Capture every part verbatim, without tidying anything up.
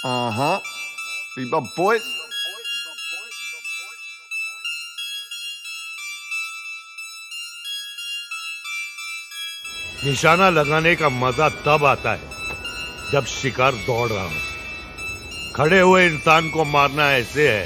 Uh-huh. Be my boys. निशाना लगाने का मजा तब आता है जब शिकार दौड़ रहा हो। खड़े हुए इंसान को मारना ऐसे है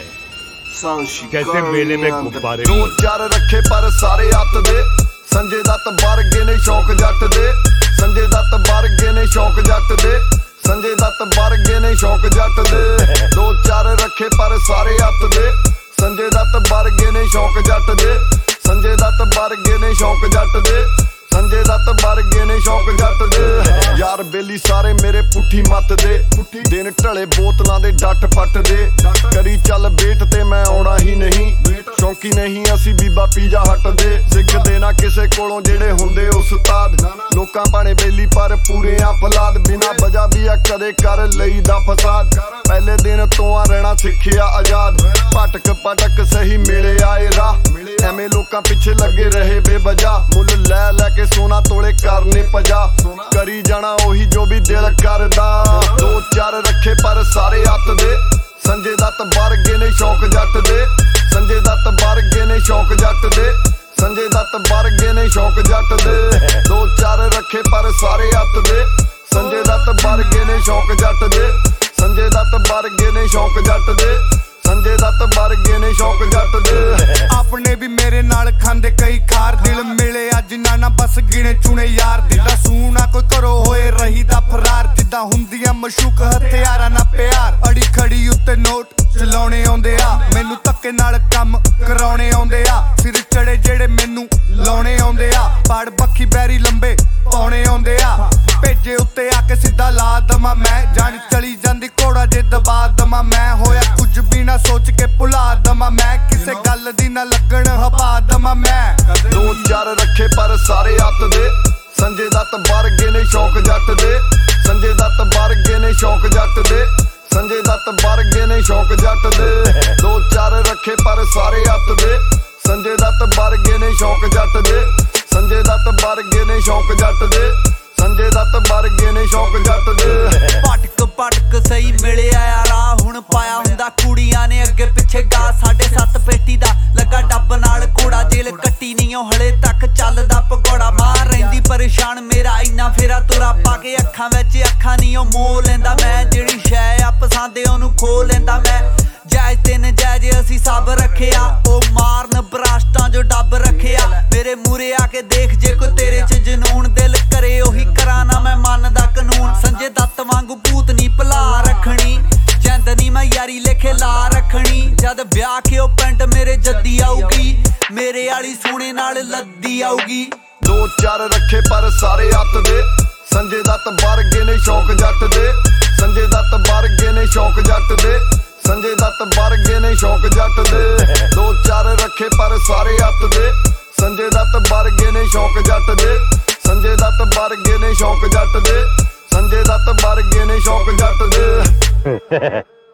जैसे मेले में गुब्बारे। दो चार रखे पर सारे हत्थ दे, संजय दत्त वर्गे ने शौक जट दे, संजय दत्त वर्गे ने शौक जट दे, संजय दत्त वर्गे ने शौक जट दे। दो चार रखे पर सारे हत्थ दे, संजय दत्त वर्गे ने शौक जट दे, संजय दत्त वर्गे ने शौक जट दे, संजय दत्त वर्गे ने शौक जट दे। यार बेली सारे मेरे पुठी मत दे, दिन ढले बोतलों दे डट पट दे, करी चल बेट ते मैं आउणा ही नहीं, शौकी नहीं असी बीबा पीजा हट दे। सिख देना किसे कोलों जेड़े हुंदे उस्ताद, लोकां भाणे बेली पर पूरे आ फलाद, बिना वजह भी आ कदे कर लईदा फसाद। पहले दिन तो आ रहना सिखिया आजाद, भटक भटक सही मिले आए राह, एवें लोकां पिछे लगे रहे बेवजह, मुल लै लै के सोना तोले करने पजा, करी जाना ओही जो भी दिल करदा। दो चार रखे पर सारे हत्थ दे, संजय दत्त वर्गे ने शौक जट दे, संजय दत्त वर्गे ने शौक जट दे, संजय दत्त वर्गे ने शौक जट दे। दो चार रखे पर सारे हत्थ दे, संजय दत्त वर्गे ने शौक जट दे, संजय दत्त वर्गे ने शौक जट दे, संजय दत्त वर्गे ने शौक जट दे। अपने भी मेरे नाल खांदे कई खार, दिल मिले अज ना ना बस गिने चुने यार, दिदा सूना कोई करो होए रही दा फरार, जिदा हुंदियां मशूक हथियारा ना प्यार, अड़ी खड़ी उत्ते नोट चलाउणे आउंदे आ, मैनू धक्के नाल कम कराउणे आउंदे आ, सिर चढ़े जेड़े मैनू लाउणे आउंदे आ, पाड़ बक्खी बैरी लंबे पाउणे आउंदे आ, भेजे उत्ते आके सीधा ला दमा मैं, जान चली जांदी घोड़ा जे दबा दमा मैं, होया कुछ भी ना सोच के भुला दमा मैं, किसे गल दी ना लगन हपा दमा मैं। दो चार रखे पर सारे हत्थ दे, संजय दत्त वर्गे ने शौक जट दे, संजय दत्त वर्गे ने शौक जट दे, संजय दत्त वर्गे ने शौक जट दे। दो चार रखे पर सारे हत्थ दे, संजय दत्त वर्गे ने शौक जट दे, संजय दत्त वर्गे ने शौक जट दे, संजय दत्त वर्गे ने शौक जट दे। भटक भटक सही मिले आया राह, हुण पाया हुंदा कुड़ियां ने अगे पिछे गा, साढ़े सत्त पेटी दा लगा डब नाल घोड़ा, जेल कट्टी नहीं हले तक चलदा भगौड़ा, मां रहिंदी परेशान मेरा इन्ना फेरा तुरा पा के, अखां विच अखां नहीं मोह लैंदा मैं, जेड़ी शै आ पसंद ओनू खो लैंदा मैं, जायज ते नजायज असी सब रखेआ, ओ मारन बरास्टां जो डब रखेआ, मेरे मूरे आके देख जे कोई तेरे च जनून, दिल करे ओही करा ना मैं मन दा कानून, संजय दत्त वांगू भूत नी भला रखनी, जिंद नी मैं यारी लेखे ला रखनी, जद ब्याह के ओ पिंड मेरे जद्दी आऊगी, मेरे आली सोने नाल लद्दी आऊगी। दो चार रखे पर सारे हत्थ दे, संजय दत्त वर्गे ने शौक जट दे, संजय दत्त वर्गे ने शौक जट दे, संजय दत्त वर्गे ने शौक जट दे। दो चार रखे पर सारे हत्थ दे, संजय दत्त वर्गे ने शौक जट दे, संजय दत्त वर्गे ने शौक जट दे, संजय दत्त वर्गे ने शौक जट दे।